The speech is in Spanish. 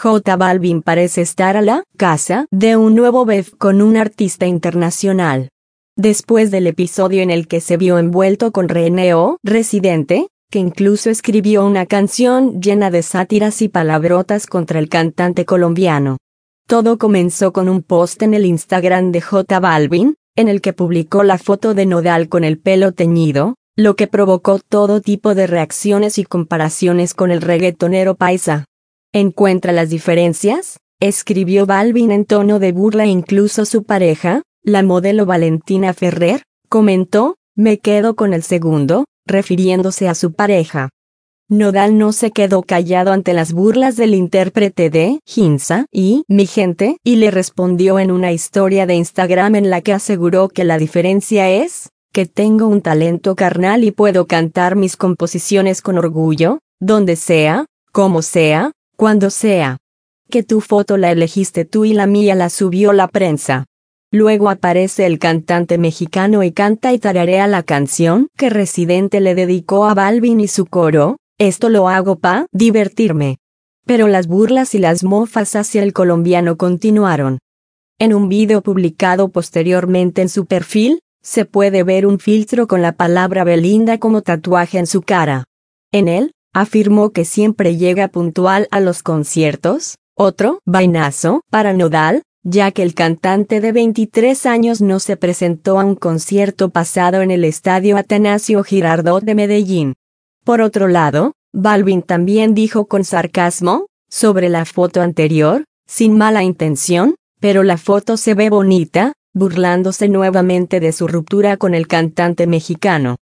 J Balvin parece estar a la caza de un nuevo beef con un artista internacional. Después del episodio en el que se vio envuelto con René O, Residente, que incluso escribió una canción llena de sátiras y palabrotas contra el cantante colombiano. Todo comenzó con un post en el Instagram de J Balvin, en el que publicó la foto de Nodal con el pelo teñido, lo que provocó todo tipo de reacciones y comparaciones con el reggaetonero paisa. ¿Encuentra las diferencias?, escribió Balvin en tono de burla e incluso su pareja, la modelo Valentina Ferrer, comentó: "Me quedo con el segundo", refiriéndose a su pareja. Nodal no se quedó callado ante las burlas del intérprete de Ginza y Mi Gente y le respondió en una historia de Instagram en la que aseguró que la diferencia es que tengo un talento carnal y puedo cantar mis composiciones con orgullo, donde sea, como sea, cuando sea. Que tu foto la elegiste tú y la mía la subió la prensa. Luego aparece el cantante mexicano y canta y tararea la canción que Residente le dedicó a Balvin y su coro: "Esto lo hago pa' divertirme". Pero las burlas y las mofas hacia el colombiano continuaron. En un video publicado posteriormente en su perfil, se puede ver un filtro con la palabra Belinda como tatuaje en su cara. En él, afirmó que siempre llega puntual a los conciertos, otro vainazo para Nodal, ya que el cantante de 23 años no se presentó a un concierto pasado en el Estadio Atanasio Girardot de Medellín. Por otro lado, Balvin también dijo con sarcasmo sobre la foto anterior: "Sin mala intención, pero la foto se ve bonita", burlándose nuevamente de su ruptura con el cantante mexicano.